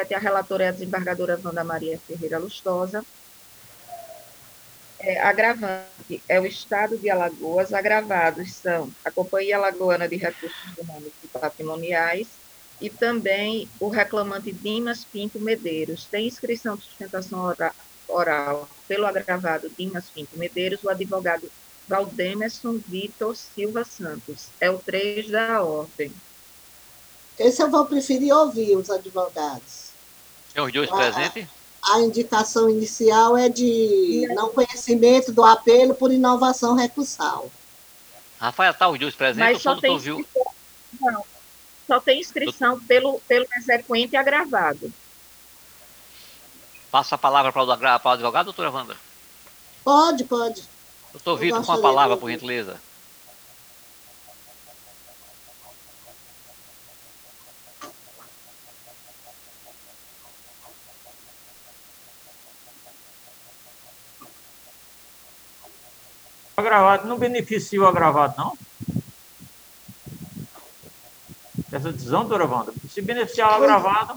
a relatora é a desembargadora Wanda Maria Ferreira Lustosa. Agravante é o Estado de Alagoas, agravados são a Companhia Alagoana de Recursos Econômicos e Patrimoniais e também o reclamante Dimas Pinto Medeiros. Tem inscrição de sustentação oral pelo agravado Dimas Pinto Medeiros, o advogado Valdemerson Vitor Silva Santos. É o 3 da ordem. Esse eu vou preferir ouvir os advogados. Tem os dois presentes? A indicação inicial é de não conhecimento do apelo por inovação recursal. Rafael, tá os dois presentes? Mas só tem inscrição, não, só tem inscrição pelo exequente agravado. Passa a palavra para o advogado, doutora Wanda? Pode. Doutor Vitor, com a palavra, por gentileza. Agravado não beneficia o agravado, não? Essa decisão, doutora Wanda, se beneficiar o agravado...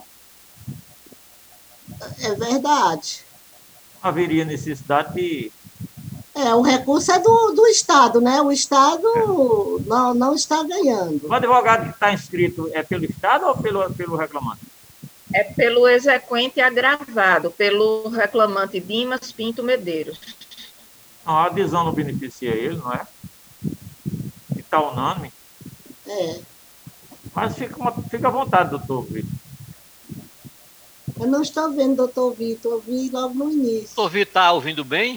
É verdade. Não haveria necessidade de... O recurso é do Estado, né? O Estado não está ganhando. O advogado que está inscrito é pelo Estado ou pelo reclamante? É pelo exequente agravado, pelo reclamante Dimas Pinto Medeiros. Não, a adesão não beneficia ele, não é? Está unânime. Mas fica à vontade, doutor Vitor. Eu não estou vendo, doutor Vitor. Eu vi logo no início. Doutor Vitor, está ouvindo bem?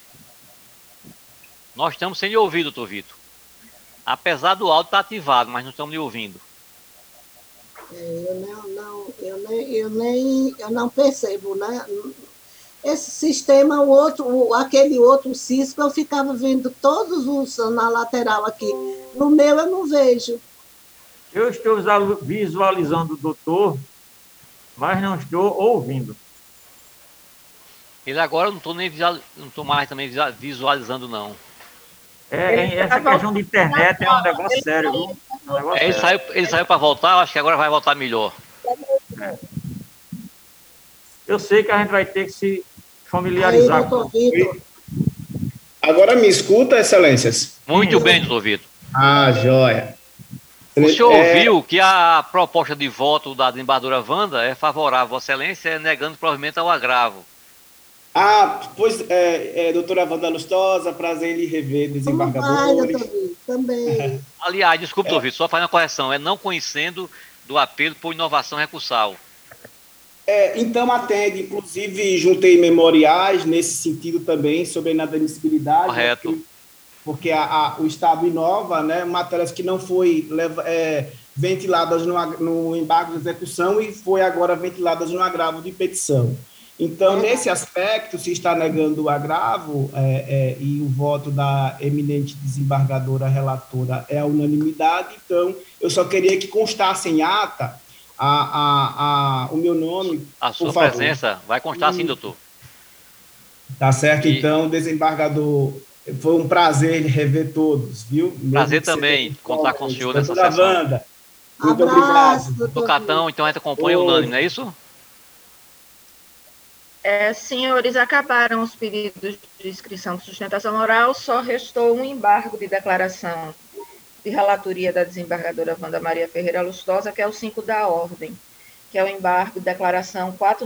Nós estamos sem lhe ouvir, doutor Vitor. Apesar do áudio estar ativado, mas não estamos lhe ouvindo. Eu não percebo, né? Esse sistema, aquele outro Cisco, eu ficava vendo todos os na lateral aqui. No meu eu não vejo. Eu estou visualizando o doutor, mas não estou ouvindo. Ele agora eu não estou mais também visualizando, não. Essa questão de internet é um negócio sério, viu? Ele saiu para voltar, acho que agora vai voltar melhor. Eu sei que a gente vai ter que se familiarizar com isso. Agora me escuta, excelências? Muito bem, doutor Vitor. Joia. O senhor ouviu que a proposta de voto da desembargadora Wanda é favorável, Vossa Excelência, negando provimento ao agravo. Pois, doutora Wanda Lustosa, prazer em lhe rever, desembargadores. Também. Aliás, desculpe, doutor Vitor, só fazendo uma correção, é não conhecendo do apelo por inovação recursal. Então, atende, inclusive, juntei memoriais nesse sentido também, sobre a inadmissibilidade. Correto. Porque o Estado inova, né, matérias que não foi ventiladas no embargo de execução e foi agora ventiladas no agravo de petição. Então, nesse aspecto, se está negando o agravo e o voto da eminente desembargadora relatora é a unanimidade, então, eu só queria que constasse em ata o meu nome, a sua presença vai constar sim, doutor. Tá certo, então, desembargador, foi um prazer rever todos, viu? Prazer também contar com o senhor nessa sessão. Wanda. Muito obrigado. Doutor Catão, então a gente acompanha unânime, não é isso? Senhores, acabaram os pedidos de inscrição de sustentação oral, só restou um embargo de declaração de relatoria da desembargadora Wanda Maria Ferreira Lustosa, que é o 5 da ordem, que é o embargo de declaração 4